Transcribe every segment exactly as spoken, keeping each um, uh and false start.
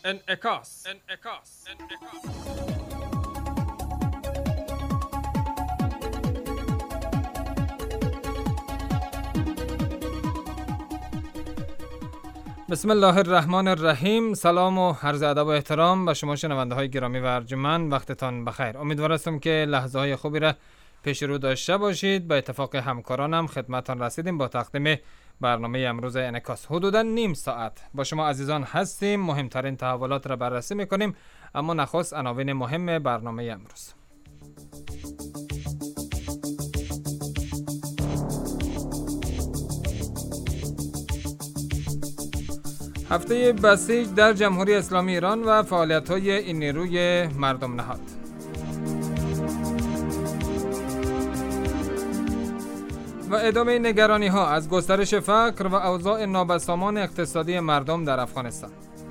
انعکاس انعکاس انعکاس بسم الله الرحمن الرحیم. سلام و عرض ادب و احترام به شما شنونده های گرامی و ارجمند. وقتتان بخیر. امیدوار هستم که لحظه های خوبی را پیش رو داشته باشید. به اتفاق همکارانم خدمتتان رسیدیم با تقدیم برنامه امروز انعکاس. حدوداً نیم ساعت با شما عزیزان هستیم. مهمترین تحولات را بررسی میکنیم، اما نخست عناوین مهم برنامه امروز. هفته بسیج در جمهوری اسلامی ایران و فعالیت‌های این نیروی مردم نهاد. و ادامه نگرانی‌ها از گسترش فقر و اوضاع نابسامان اقتصادی مردم در افغانستان.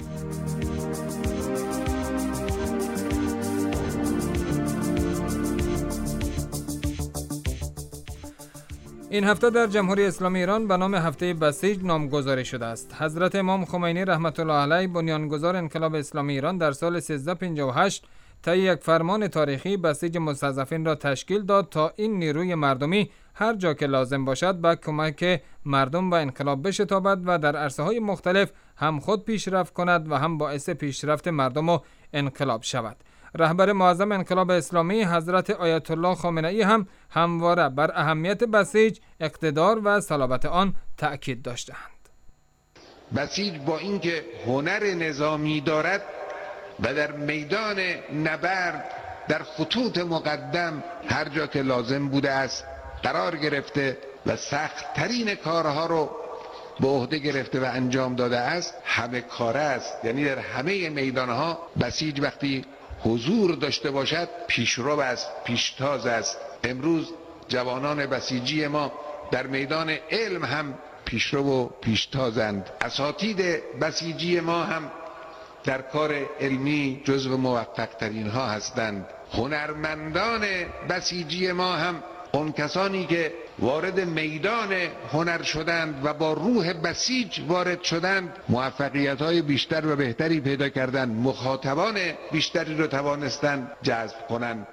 این هفته در جمهوری اسلامی ایران به نام هفته بسیج نامگذاری شده است. حضرت امام خمینی رحمت الله علیه بنیانگذار انقلاب اسلامی ایران در سال سیزده پنجاه و هشت طی یک فرمان تاریخی بسیج مستضعفین را تشکیل داد تا این نیروی مردمی هر جا که لازم باشد به کمک مردم به انقلاب بشتابد و در عرصه‌های مختلف هم خود پیشرفت کند و هم باعث پیشرفت مردم و انقلاب شود. رهبر معظم انقلاب اسلامی حضرت آیت الله خامنه‌ای هم همواره بر اهمیت بسیج، اقتدار و صلابت آن تأکید داشتند. بسیج با اینکه هنر نظامی دارد و در میدان نبرد در خطوط مقدم هر جا که لازم بوده است قرار گرفته و سخت ترین کارها رو به عهده گرفته و انجام داده است، همه کاره است. یعنی در همه میدانها بسیج وقتی حضور داشته باشد پیشرو است، پیشتاز است. امروز جوانان بسیجی ما در میدان علم هم پیشرو و پیشتازند. اساتید بسیجی ما هم در کار علمی جزو موفق ترین ها هستند. هنرمندان بسیجی ما هم اون کسانی که وارد میدان هنر شدند و با روح بسیج وارد شدند موفقیت های بیشتر و بهتری پیدا کردند، مخاطبان بیشتری رو توانستند جذب کنند.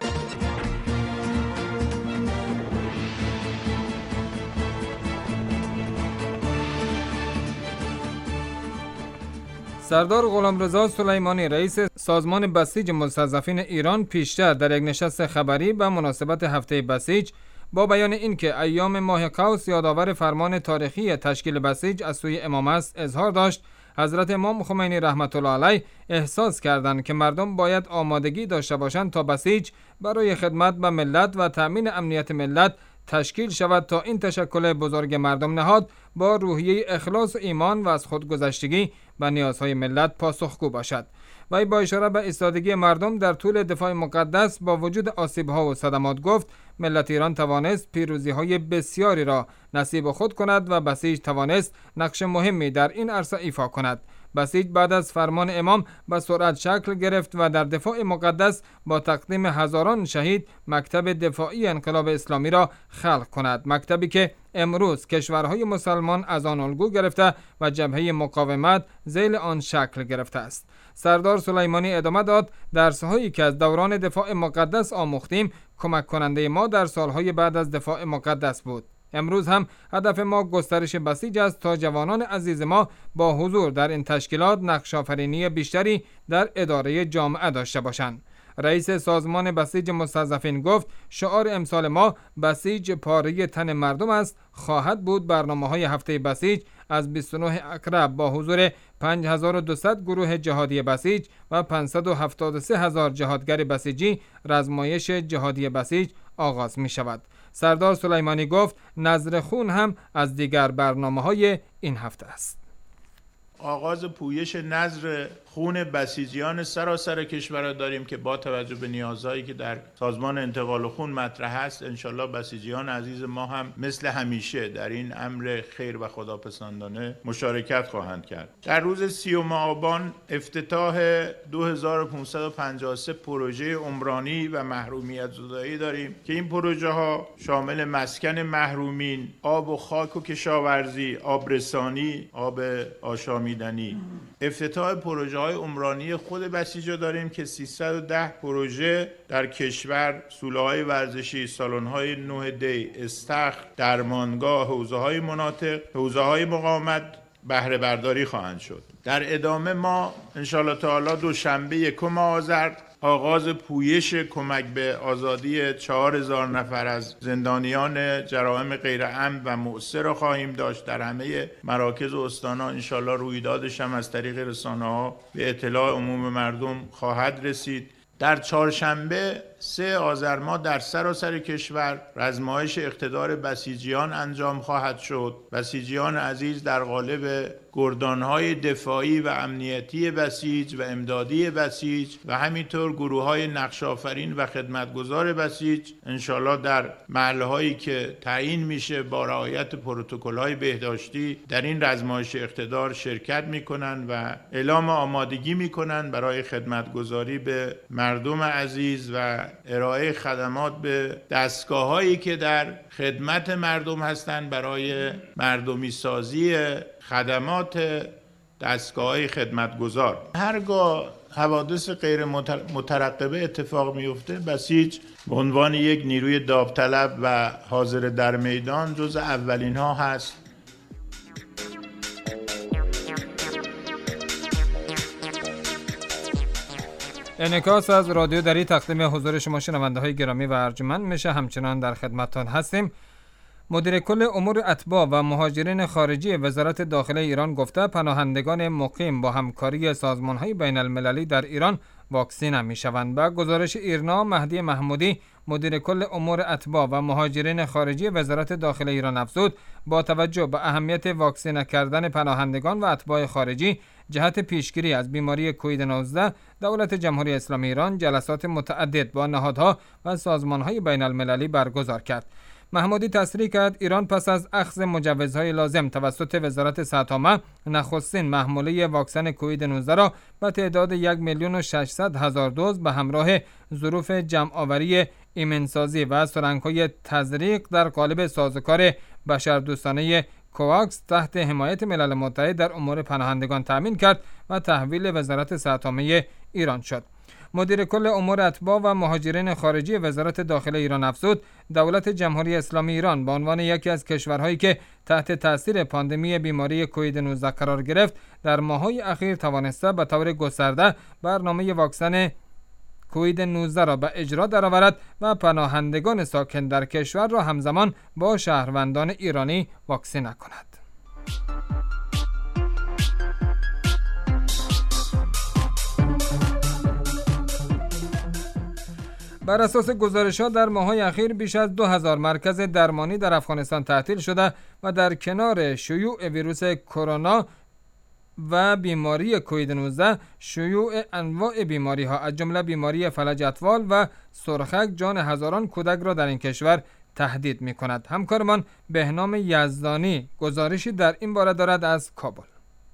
سردار غلامرضا سلیمانی رئیس سازمان بسیج مستضعفین ایران پیشتر در یک نشست خبری به مناسبت هفته بسیج با بیان اینکه ایام ماه قوس یادآور فرمان تاریخی تشکیل بسیج از سوی امام است اظهار داشت حضرت امام خمینی رحمت الله علیه احساس کردند که مردم باید آمادگی داشته باشند تا بسیج برای خدمت به ملت و تأمین امنیت ملت تشکیل شود تا این تشکل بزرگ مردم نهاد با روحیه اخلاص و ایمان و از خودگذشتگی به نیازهای ملت پاسخگو باشد. و با اشاره به ایستادگی مردم در طول دفاع مقدس با وجود آسیب‌ها و صدمات گفت ملت ایران توانست پیروزی‌های بسیاری را نصیب خود کند و بسیج توانست نقش مهمی در این عرصه ایفا کند. بسیج بعد از فرمان امام به سرعت شکل گرفت و در دفاع مقدس با تقدیم هزاران شهید مکتب دفاعی انقلاب اسلامی را خلق کند، مکتبی که امروز کشورهای مسلمان از آن الگو گرفته و جبهه مقاومت ذیل آن شکل گرفته است. سردار سلیمانی ادامه داد درس‌هایی که از دوران دفاع مقدس آموختیم کمک کننده ما در سالهای بعد از دفاع مقدس بود. امروز هم هدف ما گسترش بسیج است تا جوانان عزیز ما با حضور در این تشکیلات نقش آفرینی بیشتری در اداره جامعه داشته باشند. رئیس سازمان بسیج مستضعفین گفت شعار امسال ما بسیج پاره تن مردم است. خواهد بود برنامه‌های هفته بسیج از بیست و نه اکرب با حضور پنج هزار و دویست گروه جهادی بسیج و پانصد و هفتاد و سه هزار جهادگر بسیجی رزمایش جهادی بسیج آغاز می شود. سردار سلیمانی گفت نذر خون هم از دیگر برنامه‌های این هفته است. آغاز پویش نذر خون بسیجیان سراسر کشور را داریم که با توجه به نیازهایی که در سازمان انتقال خون مطرح است انشالله بسیجیان عزیز ما هم مثل همیشه در این امر خیر و خداپسندانه مشارکت خواهند کرد. در روز سیوم آبان افتتاح دو هزار و پانصد و پنجاه و سه پروژه عمرانی و محرومیت زدایی داریم که این پروژه ها شامل مسکن محرومین، آب و خاک و کشاورزی، آبرسانی، آب آشامیدنی. افتتاح پروژه های عمرانی خود بسیجا داریم که سیصد و ده پروژه در کشور، سوله‌های ورزشی، سالن‌های نه دی، استخر، درمانگاه، حوزه‌های مناطق، حوزه‌های مقاومت بهره برداری خواهند شد. در ادامه ما انشاءالله تعالی دوشنبه یکم آذر آغاز پویش کمک به آزادی چهار هزار نفر از زندانیان جرائم غیر عمد و مؤثر را خواهیم داشت. در همه مراکز و استان‌ها انشاءالله رویدادش هم از طریق رسانه‌ها به اطلاع عموم مردم خواهد رسید. در چهارشنبه سه آذر ماه در سراسر کشور رزمایش اقتدار بسیجیان انجام خواهد شد. بسیجیان عزیز در قالب گردانهای دفاعی و امنیتی بسیج و امدادی بسیج و همینطور گروه‌های نقش‌آفرین و خدمتگزار بسیج انشالله در محلهایی که تعیین میشه با رعایت پروتکل‌های بهداشتی در این رزمایش اقتدار شرکت میکنن و اعلام آمادگی میکنن برای خدمتگزاری به مردم عزیز و ارائه خدمات به دستگاه‌هایی که در خدمت مردم هستند برای مردمی سازی خدمات دستگاه‌های خدمتگزار. هرگاه حوادث غیر مترقبه اتفاق میفته، بسیج به عنوان یک نیروی داوطلب و حاضر در میدان جز اولین ها هست. انعکاس از رادیو دری تقدیم حضور شما شنونده های گرامی و ارجمند میشه. همچنان در خدمتتان هستیم. مدیر کل امور اتباع و مهاجرین خارجی وزارت داخله ایران گفته پناهندگان مقیم با همکاری سازمان‌های بین المللی در ایران واکسینه می‌شوند. با گزارش ایرنا، مهدی محمودی مدیر کل امور اتباع و مهاجرین خارجی وزارت داخله ایران افزود با توجه به اهمیت واکسینه کردن پناهندگان و اتباع خارجی جهت پیشگیری از بیماری کووید نوزده دولت جمهوری اسلامی ایران جلسات متعدد با نهادها و سازمان‌های بین المللی برگزار کرد. محمودی تصریح کرد ایران پس از اخذ مجوزهای لازم توسط وزارت صحت عامه نخستین محموله واکسن کووید نوزده را به تعداد یک میلیون و ششصد هزار دوز به همراه ظروف جمع‌آوری ایمنسازی و سرنگ‌های تزریق در قالب سازوکار بشردوستانه کوواکس تحت حمایت ملل متحد در امور پناهندگان تأمین کرد و تحویل وزارت صحت عامه ایران شد. مدیر کل امور اتباع و مهاجرین خارجی وزارت داخله ایران افزود دولت جمهوری اسلامی ایران به عنوان یکی از کشورهایی که تحت تاثیر پاندمی بیماری کووید نوزده قرار گرفت در ماه‌های اخیر توانسته به طور گسترده برنامه واکسن کووید نوزده را به اجرا درآورد و پناهندگان ساکن در کشور را همزمان با شهروندان ایرانی واکسینه کند. بر اساس گزارش‌ها در ماه‌های اخیر بیش از دو هزار مرکز درمانی در افغانستان تعطیل شده و در کنار شیوع ویروس کرونا و بیماری کووید نوزده شیوع انواع بیماری‌ها از جمله بیماری فلج اطفال و سرخک جان هزاران کودک را در این کشور تهدید می‌کند. همکارمان بهنام یزدانی گزارشی در این باره دارد از کابل.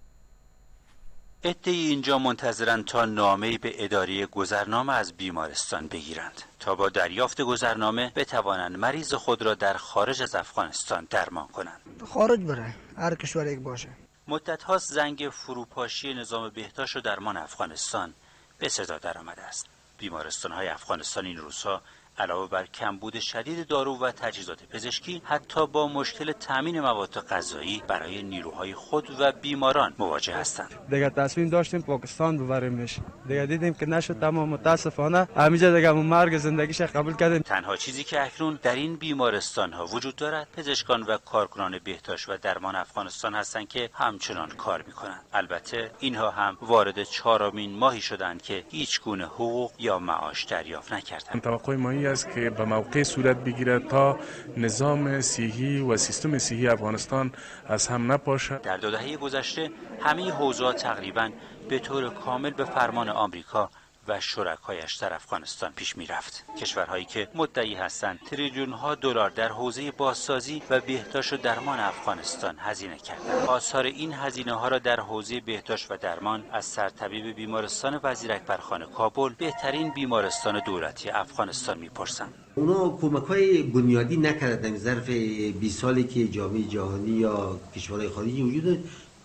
عده‌ای اینجا منتظرند تا نامه‌ای به اداره گذرنامه از بیمارستان بگیرند تا با دریافت گذرنامه بتوانند مریض خود را در خارج از افغانستان درمان کنند. خارج بره، هر کشور یک باشه. مدت هاست زنگ فروپاشی نظام بهداشت و درمان افغانستان به صدا درآمده است. بیمارستان‌های افغانستان این روزها علاوه بر کمبود شدید دارو و تجهیزات پزشکی حتی با مشکل تامین مواد غذایی برای نیروهای خود و بیماران مواجه هستند. دیگه تصمیم داشتیم پاکستان ببریمش، دیگه دیدیم که نشد، تمام متاسفانه همینجا دیگه مرگ زندگیش قبول کردیم. تنها چیزی که اکنون در این بیمارستان ها وجود دارد پزشکان و کارکنان بهداشت و درمان افغانستان هستند که همچنان کار میکنند. البته اینها هم وارد چهارمین ماهی شدند که هیچ گونه حقوق یا معاش دریافت نکردند. توقع ما است که به موقع صورت بگیرد تا نظام صحی و سیستم صحی افغانستان از هم نپاشد. در دو دهه گذشته همه حوزه‌ها تقریباً به طور کامل به فرمان آمریکا و شرکایش در افغانستان پیش می‌رفت. کشورهایی که مدعی هستند تریلیون ها دلار در حوزه بازسازی و بهداشت و درمان افغانستان هزینه کردند. آثار این هزینه‌ها را در حوزه بهداشت و درمان از سرطبیب بیمارستان وزیر اکبرخان کابل، بهترین بیمارستان دولتی افغانستان می‌پرسند. اونا کمک‌های بنیادی نکردن ظرف بیست سالی که جامعه جهانی یا کشورهای خارجی وجود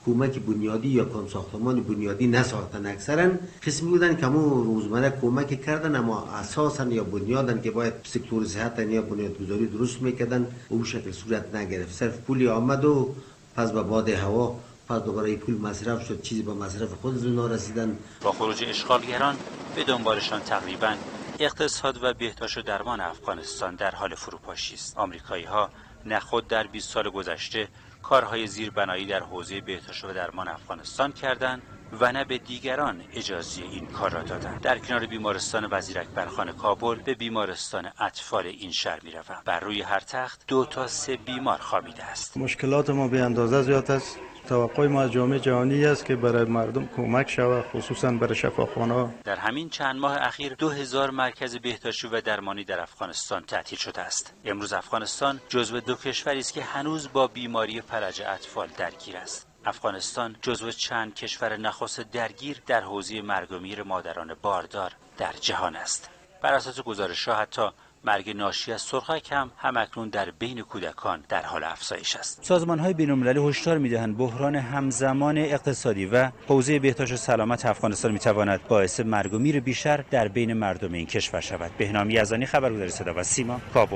کمک بنیادی یا کم ساختمان بنیادی نساختن. اکثرا قسمی بودن که همون روزمره کمک کردن، اما اساسا یا بنیادن که باید سکتور صحت یا بنیادگذاری درست میکردن اون شکل صورت نگرفت. صرف پولی آمد و پس به باد هوا پس دوباره پول مصرف شد، چیزی به مصرف خودشون نرسیدن. با خروج اشغالگران به دنبالشان تقریباً اقتصاد و بهداشت و درمان افغانستان در حال فروپاشی است. آمریکایی‌ها نه خود در بیست سال گذشته کارهای زیربنایی در حوزه بهداشت و درمان افغانستان کردند و نه به دیگران اجازه این کار را دادند. در کنار بیمارستان وزیر اکبرخان کابل به بیمارستان اطفال این شهر می‌روم. بر روی هر تخت دو تا سه بیمار خوابیده است. مشکلات ما به اندازه زیاد است. توقع ما از جامعه جهانی است که برای مردم کمک شود، خصوصا برای شفاخانه‌ها. در همین چند ماه اخیر دو هزار مرکز بهداشتی و درمانی در افغانستان تعطیل شده است. امروز افغانستان جزو دو کشوری است که هنوز با بیماری فلج اطفال درگیر است. افغانستان جزو چند کشور نخست درگیر در حوزه مرگ و میر مادران باردار در جهان است. بر اساس گزارش‌ها حتی مرگ ناشی از سرخک هم همکنون در بین کودکان در حال افزایش است. سازمان‌های بین‌المللی هشدار می‌دهند بحران همزمان اقتصادی و حوزه بهداشت و سلامت افغانستان می‌تواند باعث مرگ و میر بیشتر در بین مردم این کشور شود. بهنام یزدانی، خبرگزاری صدا و سیما، کابل.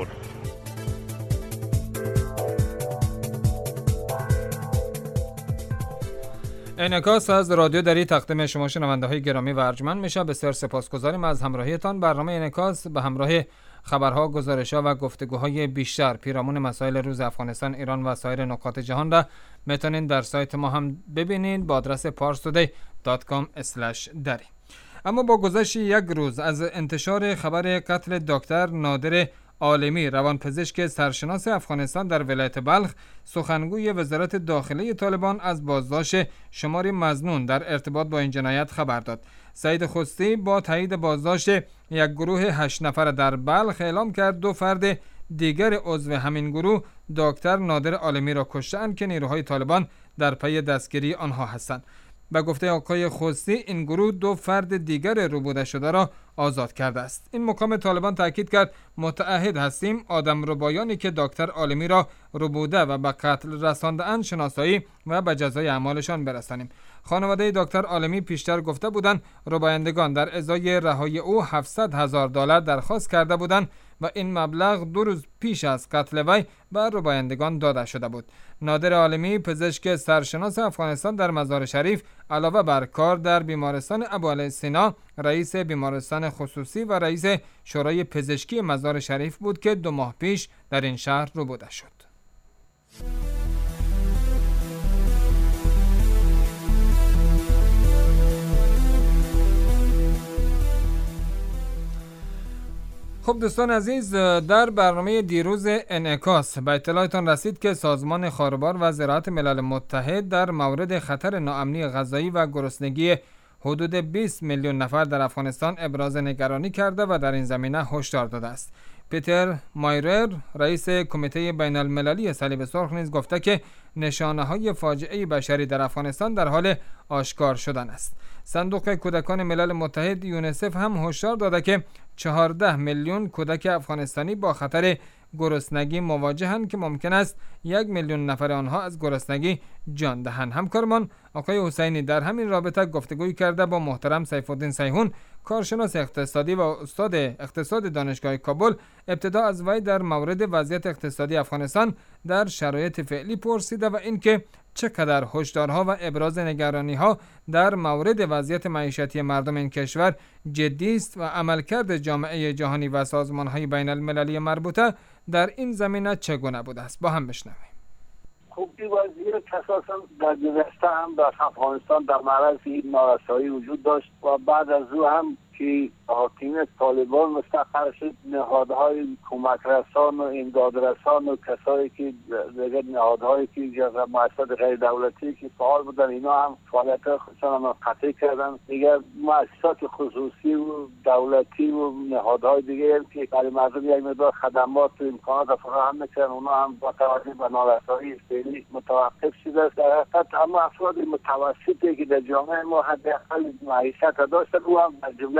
انعکاس از رادیو دری تقدیم شما شنونده های گرامی و ارجمند میشه. بسیار سپاسگزاریم از همراهیتان. برنامه انعکاس به همراه خبرها، گزارش‌ها و گفتگوهای بیشتر پیرامون مسائل روز افغانستان، ایران و سایر نقاط جهان را میتونین در سایت ما هم ببینید با آدرس پارس تودی دات کام اسلش دری. اما با گذشت یک روز از انتشار خبر قتل دکتر نادر عالمی، روانپزشک سرشناس افغانستان در ولایت بلخ، سخنگوی وزارت داخله طالبان از بازداشت شماری مظنون در ارتباط با این جنایت خبر داد. سعید خستی با تایید بازداشت یک گروه هشت نفر در بلخ اعلام کرد دو فرد دیگر عضو همین گروه دکتر نادر عالمی را کشتند که نیروهای طالبان در پی دستگیری آنها هستند. به گفته آقای خستی این گروه دو فرد دیگر ربوده شده را آزاد کرده است. این مقام طالبان تاکید کرد متعهد هستیم آدمربایانی که دکتر عالمی را ربوده و به قتل رسانده‌اند شناسایی و به جزای اعمالشان برسانیم. خانواده دکتر عالمی پیشتر گفته بودند ربایندگان در ازای رهایی او هفتصد هزار دلار درخواست کرده بودند و این مبلغ دو روز پیش از قتل وی به ربایندگان داده شده بود. نادر عالمی، پزشک سرشناس افغانستان در مزار شریف، علاوه بر کار در بیمارستان ابوعلی سینا، رئیس بیمارستان خصوصی و رئیس شورای پزشکی مزار شریف بود که دو ماه پیش در این شهر ربوده شد. خب دوستان عزیز، در برنامه دیروز انعکاس به اطلاعتان رسید که سازمان خاربار و زراعت ملل متحد در مورد خطر ناامنی غذایی و گرسنگی حدود بیست میلیون نفر در افغانستان ابراز نگرانی کرده و در این زمینه هشدار داده است. پیتر مایرر، رئیس کمیته بین المللی صلیب سرخ نیز گفته که نشانه های فاجعه بشری در افغانستان در حال آشکار شدن است. صندوق کودکان ملل متحد یونیسف هم هشدار داده که چهارده میلیون کودک افغانستانی با خطر گرسنگی مواجهند که ممکن است یک میلیون نفر آنها از گرسنگی جان دهند. همکارمان آقای حسینی در همین رابطه گفتگوی کرده با محترم سیف الدین سیحون، کارشناس اقتصادی و استاد اقتصاد دانشگاه کابل. ابتدا از وی در مورد وضعیت اقتصادی افغانستان در شرایط فعلی پرسیده و اینکه چقدر هشدارها و ابراز نگرانی‌ها در مورد وضعیت معیشتی مردم این کشور جدی است و عملکرد جامعه جهانی و سازمان‌های بین المللی مربوطه در این زمینه چگونه بوده است. با هم بشنویم. خب این وضعیت اساساً در گذشته هم در افغانستان در معرض این نارسایی وجود داشت و بعد از او هم که حاکمیت طالبان مستقر شد، نهادهای کمک رسان و امداد رسان و کسایی که دیگر نهادهایی که مؤسسات غیر دولتی که فعال بودن اینا هم فعالیت خودشان هم قطعی کردن. دیگر مؤسسات خصوصی و دولتی و نهادهای دیگر که برای مردم یک مقدار خدمات و امکانات فراهم میکردن اونا هم با توجه به نارسایی فعلی متوقف شده است. در حقیقت اما افراد متوسطی که در جامعه ما حداقل معیشت داشتن او هم در جمله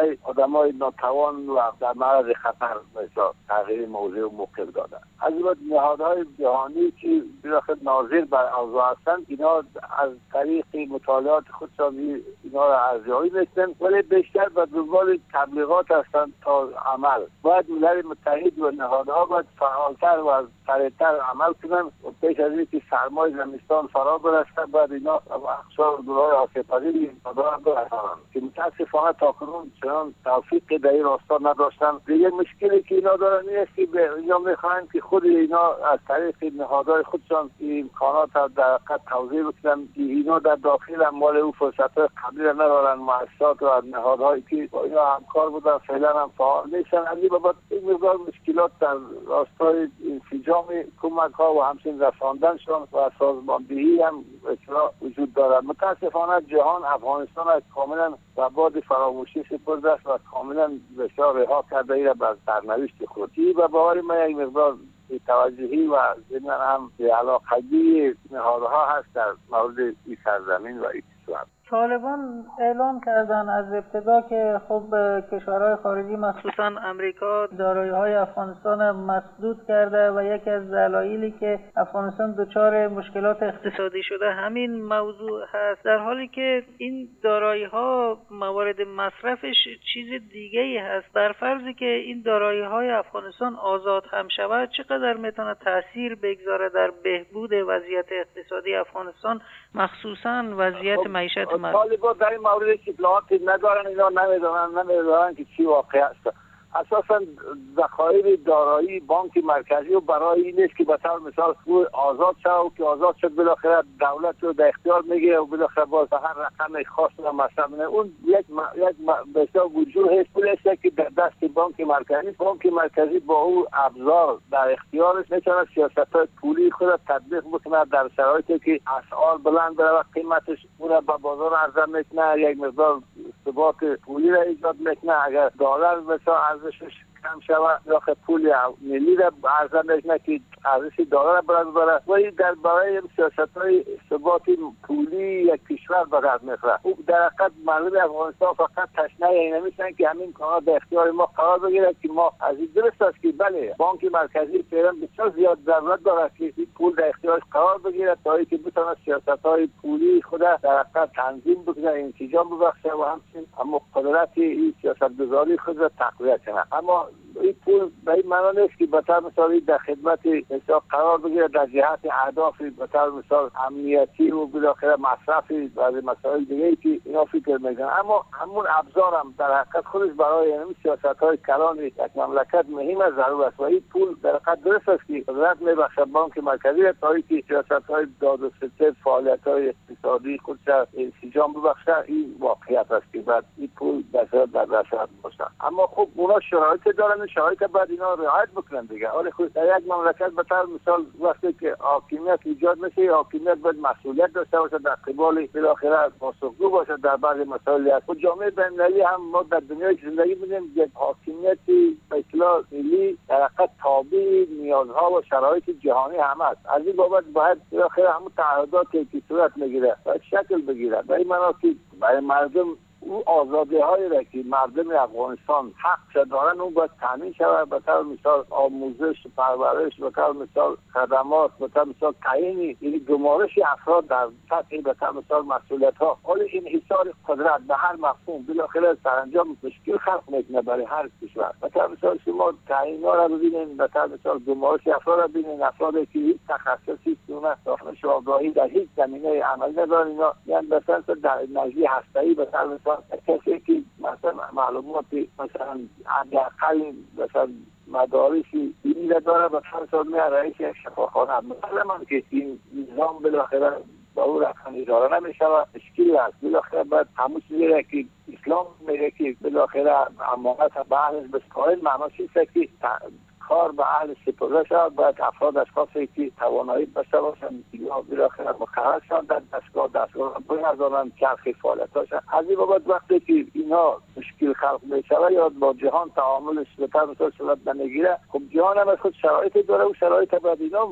برای آدمای ناتوان و در معرض خطر مثلا تغییر موضوع و موقف دادن. از این بعد نهادهای جهانی که بالاخره ناظر بر اوضاع هستند، اینا از طریق مطالعات خودشان اینا را ارزیابی میکنن، ولی بیشتر به دنبال تبلیغات هستند تا عمل. باید ملل متحد و نهادها باید فعالتر و سریعتر عمل کنن و پیش از اینکه سرمای زمستان فرا برسد باید اینا اقصا دورهای آسیب‌پذیر نهادها برسانند که متاسفانه تاکنون چنان توفیق در این راستا نداشتن. دیگه مشکلی که اینا دارن این است که به اینا میخواهند که خود اینا از طریق نهادهای خودشان امکانات در حقیقت توزیع بکنن که اینا در داخل هم مال او فرصت‌های قبلی را ندارن. مؤسسات و نهادهایی که با اینا همکار بودن فعلا هم فعال نیستن. از این بابت این مقدار مشکلات در راستای انسجام کمک‌ها و همچنین رساندنشان و سازماندهی هم اصلا وجود دارد. متاسفانه جهان افغانستان از کاملا و بعد فراموشی سپرده است و کاملا بسیار رها کرده ای را بر سرنوشت خودی و باور من یک مقدار توجهی و ضمن هم علاقگی نهادها هست در مورد این سرزمین و این کشور. طالبان اعلام کردن از ابتدا که خب کشورهای خارجی مخصوصا امریکا دارایی‌های افغانستان مسدود کرده و یکی از دلایلی که افغانستان دچار مشکلات اقتصادی شده همین موضوع هست، در حالی که این دارایی‌ها موارد مصرفش چیز دیگه‌ای هست. در فرضی که این دارایی‌های افغانستان آزاد هم شود چقدر میتونه تاثیر بگذاره در بهبود وضعیت اقتصادی افغانستان، مخصوصا وضعیت معیشت طالبان در این مورد اطلاعاتی ندارن، اینا نمیدونن نمیدونن که چی واقع است. اساسا ذخایر دارایی بانک مرکزی و برای این است که به طور مثال آزاد شد که آزاد شد بالاخره دولت رو در اختیار میگیره و بالاخره باز هر رقم خاص رو مثلا اون یک یک بسیار وجود هست است که در دست بانک مرکزی بانک مرکزی با او ابزار در اختیارش میتونه سیاست‌های پولی خود را تطبیق بکنه در شرایطی که اسعار بلند بره و قیمتش اون را به بازار عرضه میکنه، یک مقدار ثبات پولی را ایجاد میکنه. اگر دلار مثلا ارزشش کم شود یا پول ملی را عرضه میکنه که ارزش دلار بالا بره و این در برای سیاست‌های ثبات پولی یک کشور به کار می‌بره. او در حقیقت مردم افغانستان فقط تشنه این نمیشن که همین کانال در اختیار ما قرار بگیره که ما از این درست است که بله بانک مرکزی فعلا بسیار زیاد ضرورت داره که این پول در اختیارش قرار بگیره تا اینکه بتونه سیاست‌های پولی خود در حقیقت تنظیم بکنه، انسجام ببخشه و همچنین هم قدرت این سیاست‌گذاری خود را تقویت کنه. اما این پول به این معنی نیست که به طور مثال در خدمت مثلا قرار بگیره در جهت اهداف به طور مثال امنیتی و بالاخره مصرفی و مسائل دیگه‌ای که اینا فکر میکنن. اما همون ابزار هم در حقیقت خودش برای این سیاست‌های کلان یک مملکت مهم از ضرور است و این پول در حقیقت درست است که قدرت میبخشه بانک مرکزی تا اینکه سیاست‌های داد و ستد فعالیت‌های اقتصادی خودش انسجام ببخشه. این واقعیت است که بعد این پول در در دست باشه. اما خب اونا شرایط دارن، شرایط بعد اینا رعایت بکنن دیگه. آره خود در یک مملکت به طور مثال وقتی که حاکمیت ایجاد میشه حاکمیت باید مسئولیت داشته باشه در قبال بالاخره پاسخگو باشه در بعضی مسائل. از خود جامعه بین‌المللی هم ما در دنیای زندگی می‌کنیم یک حاکمیت به اصطلاح ملی در حقیقت تابع نیازها و شرایط جهانی هم است. از این بابت باید بالاخره همون تعهداتی که صورت میگیره باید شکل بگیره. در این معنا که برای مردم او آزادی هایی را که مردم افغانستان حق دارن اون باید تامین شود. به طور مثال آموزش، پرورش، به طور مثال خدمات، به طور مثال تعیین یعنی گمارش افراد در سطح به طور مثال مسئولیت ها. حالا این حصار قدرت به هر مفهوم بالاخره سرانجام مشکل خلق میکنه برای هر کشور. به طور مثال شما تعیین ها را ببینید، به طور مثال گمارش افراد را ببینید، افرادی که هیچ تخصصی دونه دانش و آگاهی در هیچ زمینه عمل ندارن، اینا یعنی مثلا در انرژی هسته‌ای به طور مثال کسی که مثلا معلوماتی مثلا حداقل مثلا مدارسی دینی داره به فرض میاد رئیس یک شفاخانه مثلا که این نظام بالاخره با او رقم اداره نمیشه و مشکل است. بالاخره باید همون چیزی که اسلام میگه که بالاخره امانت به اهلش بسپارید، معناش اینه که کار به اهل سپرده شد. باید افراد اشخاصی که توانایی داشته باشن یا بالاخره مقرر شدن در دستگاه دستگاه بگذارن چرخ فعالیتاشون. از این بابت وقتی که اینا مشکل خلق میشه یا با جهان تعاملش به طور مثال صورت نمیگیره، خب جهان هم از خود شرایط داره و شرایط باید اینا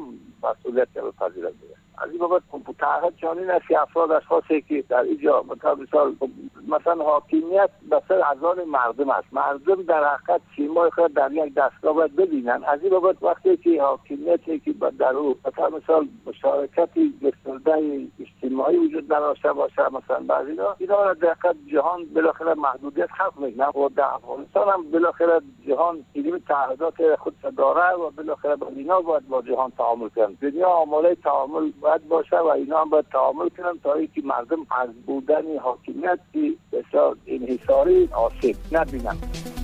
مسئولیت بپذیرد. از این بابت تعهد چنین است که افراد اشخاصی که در اینجا مثلا مثلا حاکمیت بسر اذان مردم است، مردم در حقیقت سیمای خود در یک دستگاه باید ببینن. از این بابت وقتی که حاکمیتی که در او مثلا مثلا مشارکتی گسترده اجتماعی وجود نداشته باشه، مثلا بعضی اینا اینا در حقیقت جهان بالاخره محدودیت خلق میکنه و در افغانستان هم بالاخره جهان این تعهدات خود داره و بالاخره با اینا باید با جهان تعامل کنه. دنیا آماده تعامل باید باشه و اینا هم باید تعامل کنن تا اینکه مردم از بودن حاکمیت بسیار انحصاری آسیب نبینن.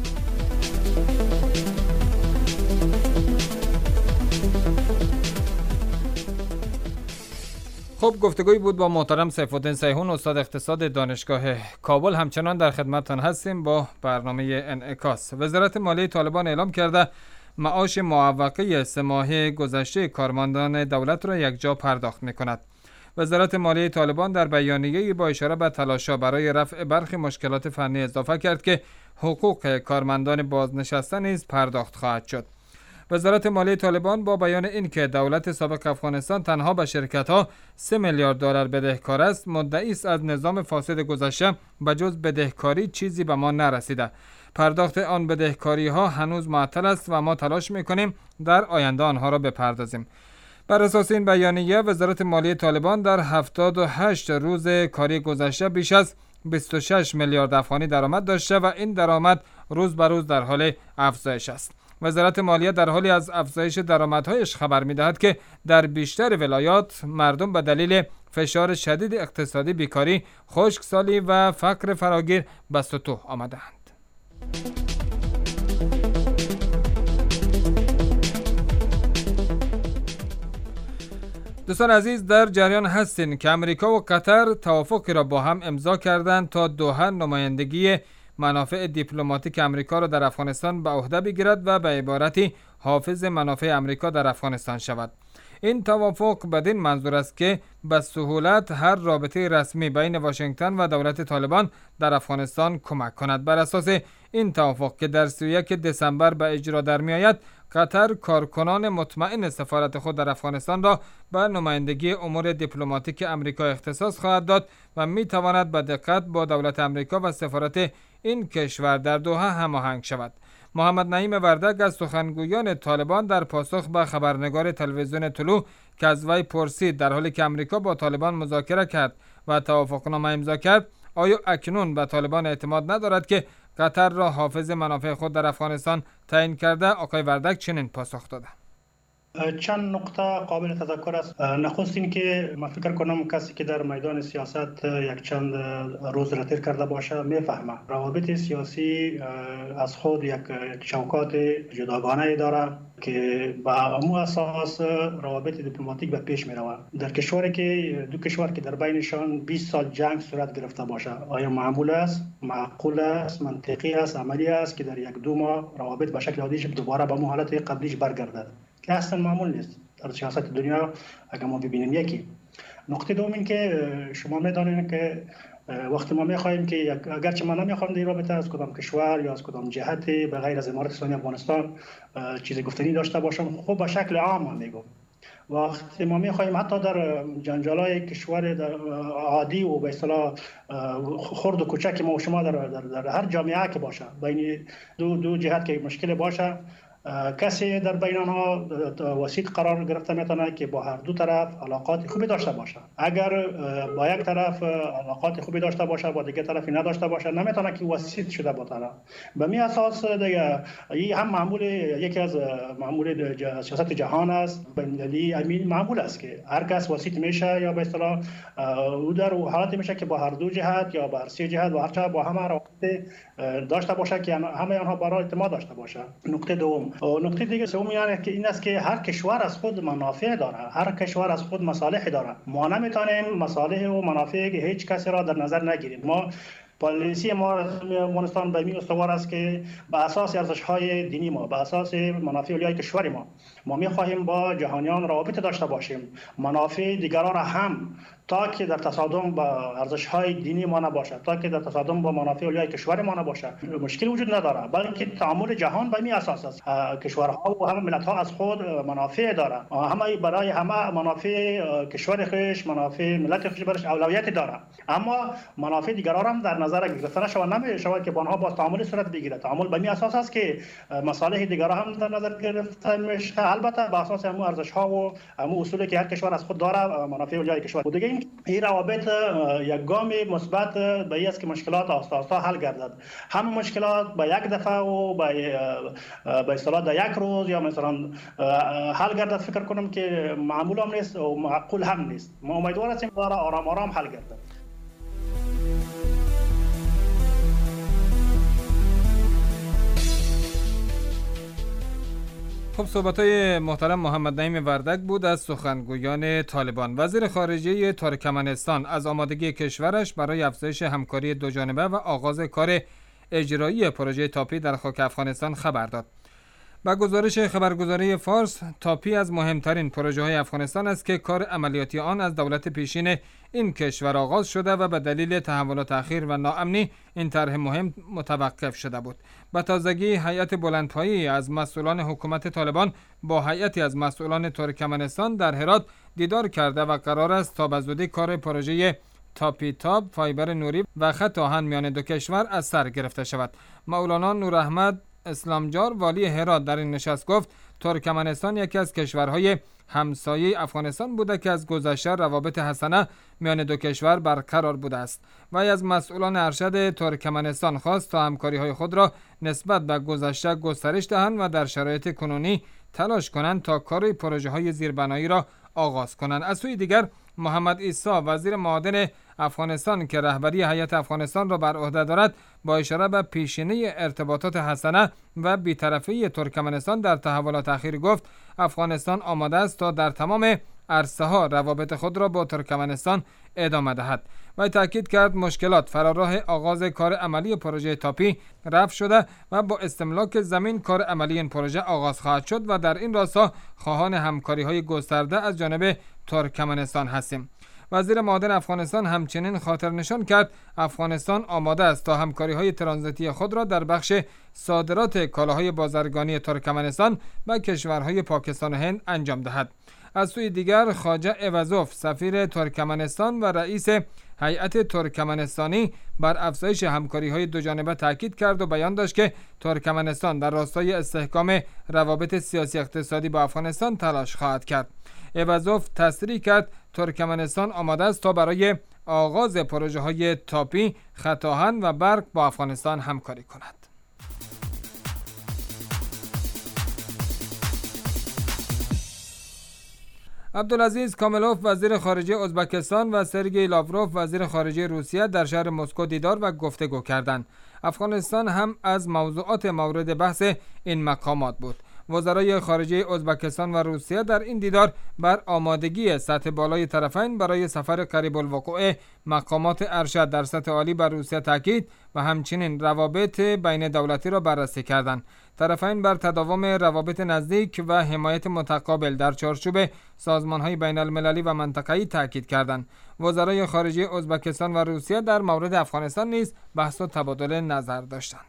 خب گفتگوی بود با محترم سیف‌الدین سیحون، استاد اقتصاد دانشگاه کابل. همچنان در خدمتتان هستیم با برنامه انعکاس. وزارت مالیه طالبان اعلام کرده معاش معوقه سه ماهه گذشته کارمندان دولت را یکجا پرداخت می‌کند. وزارت مالیه طالبان در بیانیه‌ای با اشاره به تلاش‌ها برای رفع برخی مشکلات فنی اضافه کرد که حقوق کارمندان بازنشسته نیز پرداخت خواهد شد. وزارت مالیه طالبان با بیان اینکه دولت سابق افغانستان تنها به شرکت‌ها سه میلیارد دلار بدهکار است، مدعی است از نظام فاسد گذشته به جز بدهکاری چیزی به ما نرسیده. پرداخت آن بدهکاری ها هنوز معطل است و ما تلاش میکنیم در آینده آنها را بپردازیم. بر اساس این بیانیه وزارت مالیه طالبان در هفتاد و هشت روز کاری گذشته بیش از بیست و شش میلیارد افغانی درآمد داشته و این درآمد روز به روز در حال افزایش است. وزارت مالیه در حالی از افزایش درآمدهایش خبر می‌دهد که در بیشتر ولایات مردم به دلیل فشار شدید اقتصادی، بیکاری، خشکسالی و فقر فراگیر به سطوح آمده‌اند. دوستان عزیز، در جریان هستین که امریکا و قطر توافقی را با هم امضا کردند تا دوحه نمایندگی منافع دیپلماتیک امریکا را در افغانستان به عهده بگیرد و به عبارتی حافظ منافع امریکا در افغانستان شود. این توافق بدین منظور است که به سهولت هر رابطه رسمی بین واشنگتن و دولت طالبان در افغانستان کمک کند. بر اساس این توافق که در سی و یک دسامبر به اجرا در می آید، قطر کارکنان مطمئن سفارت خود در افغانستان را به نمایندگی امور دیپلماتیک امریکا اختصاص خواهد داد و می تواند به دقت با دولت امریکا و سفارت این کشور در دوحه هماهنگ شود. محمد نعیم وردگ از سخنگویان طالبان در پاسخ به خبرنگار تلویزیون طلوع که از وی پرسید در حالی که امریکا با طالبان مذاکره کرد و توافقنامه امضا کرد، آیا اکنون به طالبان اعتماد ندارد که قطر را حافظ منافع خود در افغانستان تعیین کرده؟ آقای وردگ چنین پاسخ داده: چند نقطه قابل تذکر است. نخست این که من فکر کنم کسی که در میدان سیاست یک چند روز را تیر کرده باشه میفهمه روابط سیاسی از خود یک چوکات جداگانه داره که با همون اساس روابط دیپلماتیک به پیش می روند. در کشوری که دو کشور که در بینشان بیست سال جنگ صورت گرفته باشه، آیا معمول است، معقول است، منطقی است، عملی است که در یک دو ماه روابط به شکل عادیش دوباره به حالت قبلیش برگردد؟ که اصلا معمول نیست در سیاست دنیا. اگر ما ببینیم یکی نقطه دوم این که شما میدانید که وقتی ما میخواهیم که اگرچه ما نمیخوایم در رابطه از کدام کشور یا از کدام جهت به غیر از امارات اسلامی افغانستان چیزی گفتنی داشته باشم، خب به شکل عام ما میگم وقتی ما میخواهیم حتی در جنجالای کشور عادی و به اصطلاح خرد و کوچک ما و شما در, در, در هر جامعه که باشه بین دو دو جهت که مشکل باشه، کسی در بین آنها وسیط قرار گرفته میتونه که با هر دو طرف علاقات خوبی داشته باشه. اگر با یک طرف علاقات خوبی داشته باشه با دیگه طرفی نداشته باشه، نمیتونه که وسیط شده با طرف. به می اساس دیگه این هم معمول یکی از معمول سیاست جهان است. بین‌المللی امین معمول است که هر کس وسیط میشه یا به اصطلاح او در حالت میشه که با هر دو جهت یا با هر سه جهت و هر چه با همه رابطه داشته باشه که همه آنها برای اعتماد داشته باشه. نکته دوم و نکته دیگه سوم یعنی که این است که هر کشور از خود منافع داره، هر کشور از خود مصالح داره. ما نمیتونیم مصالح و منافع هیچ کسی را در نظر نگیریم. ما پالیسی ما افغانستان به این استوار است که به اساس ارزش‌های دینی ما، به اساس منافع اولیای کشور ما، ما می‌خواهیم با جهانیان روابط داشته باشیم، منافع دیگران را هم تا که در تصادم با ارزش‌های دینی ما نباشد، تا که در تصادم با منافع علیه کشور ما نباشد، مشکل وجود نداره. بلکه تعامل جهان به این اساس است. کشورها و همه ملت‌ها از خود منافع دارند، همه برای همه منافع کشور خودش، منافع ملت خودش برش اولویت داره، اما منافع دیگران هم در نظر گرفته نشود، نمی‌شود که با آنها با تعامل صورت بگیرد. تعامل به این اساس است که مصالح دیگران هم در نظر گرفته میشه، البته با اساس همون ارزش‌ها و همون اصولی که هر کشور از خود داره، منافع علیه کشور. دیگه این این روابط یک گام مثبت به این است که مشکلات آستا آستا حل گردد. همه مشکلات با یک دفعه و با به اصطلاح در یک روز یا مثلا حل گردد، فکر کنم که معمول هم نیست و معقول هم نیست. ما امیدوار هستیم داره آرام آرام حل گردد. خب صحبت‌های محترم محمد نعیم وردک بود از سخنگویان طالبان. وزیر خارجه ترکمنستان از آمادگی کشورش برای افزایش همکاری دوجانبه و آغاز کار اجرایی پروژه تاپی در خاک افغانستان خبر داد. با گزارش خبرگزاری فارس، تاپی از مهمترین پروژه های افغانستان است که کار عملیاتی آن از دولت پیشین این کشور آغاز شده و به دلیل تحولات اخیر و ناامنی این طرح مهم متوقف شده بود. به تازگی هیئت بلندپایه‌ای از مسئولان حکومت طالبان با هیئتی از مسئولان ترکمنستان در هرات دیدار کرده و قرار است تا به زودی کار پروژه تاپی تاب فایبر نوری و خط آهن میان دو کشور از سر گرفته شود. مولانا نوراحمد اسلامجار والی هرات در این نشست گفت ترکمنستان یکی از کشورهای همسایه افغانستان بوده که از گذشته روابط حسنه میان دو کشور برقرار بوده است و از مسئولان ارشد ترکمنستان خواست تا همکاری‌های خود را نسبت به گذشته گسترش دهند و در شرایط کنونی تلاش کنند تا کار پروژه‌های زیربنایی را آغاز کنند. از سوی دیگر محمد عیسی وزیر معادن افغانستان که رهبری هیئت افغانستان را بر عهده دارد با اشاره به پیشینه ارتباطات حسنه و بی‌طرفی ترکمنستان در تحولات اخیر گفت افغانستان آماده است تا در تمام عرصه ها روابط خود را با ترکمنستان ادامه دهد و تاکید کرد مشکلات فراراه آغاز کار عملی پروژه تاپی رفع شده و با استملاک زمین کار عملی این پروژه آغاز خواهد شد و در این راستا خواهان همکاری های گسترده از جانب ترکمنستان هستیم. وزیر معادن افغانستان همچنین خاطر نشان کرد افغانستان آماده است تا همکاری‌های ترانزیتی خود را در بخش صادرات کالاهای بازرگانی ترکمنستان به کشورهای پاکستان و هند انجام دهد. از سوی دیگر خواجه عوضوف سفیر ترکمنستان و رئیس هیئت ترکمنستانی بر افزایش همکاری‌های دوجانبه تاکید کرد و بیان داشت که ترکمنستان در راستای استحکام روابط سیاسی اقتصادی با افغانستان تلاش خواهد کرد. عوضوف تصریح کرد ترکمنستان آماده است تا برای آغاز پروژه های تاپی، خط آهن و برق با افغانستان همکاری کند. عبدالعزیز کاملوف وزیر خارجه ازبکستان و سرگئی لاوروف وزیر خارجه روسیه در شهر مسکو دیدار و گفتگو کردند. افغانستان هم از موضوعات مورد بحث این مقامات بود. وزرای خارجه ازبکستان و روسیه در این دیدار بر آمادگی سطح بالای طرفین برای سفر قریب الوقوع مقامات ارشد در سطح عالی بر روسیه تاکید و همچنین روابط بین دولتی را بررسی کردند. طرفین بر تداوم روابط نزدیک و حمایت متقابل در چارچوب سازمان‌های بین المللی و منطقه‌ای تاکید کردند. وزرای خارجه ازبکستان و روسیه در مورد افغانستان نیز بحث و تبادل نظر داشتند.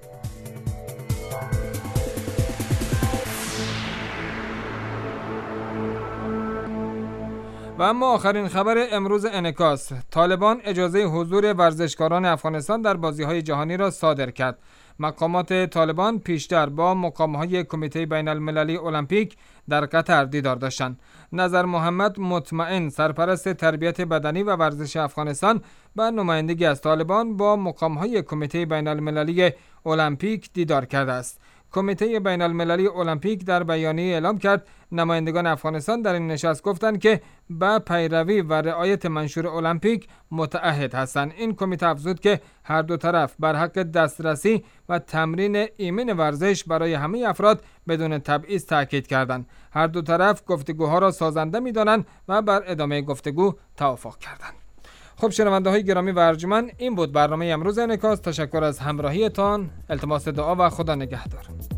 و اما آخرین خبر امروز انعکاس: طالبان اجازه حضور ورزشکاران افغانستان در بازی‌های جهانی را صادر کرد. مقامات طالبان پیشتر با مقام‌های کمیته بین المللی المپیک در قطر دیدار داشتند. نظر محمد مطمئن سرپرست تربیت بدنی و ورزش افغانستان به نمایندگی از طالبان با مقام‌های کمیته بین المللی المپیک دیدار کرده است. کمیته بین المللی المپیک در بیانیه اعلام کرد نمایندگان افغانستان در این نشست گفتند که به پیروی و رعایت منشور المپیک متعهد هستند. این کمیته افزود که هر دو طرف بر حق دسترسی و تمرین ایمن ورزش برای همه افراد بدون تبعیض تاکید کردند. هر دو طرف گفتگوها را سازنده می‌دانند و بر ادامه گفتگو توافق کردند. خب شنونده های گرامی و ارجمند، این بود برنامه امروز انعکاس. تشکر از همراهیتان، التماس دعا و خدا نگهدار.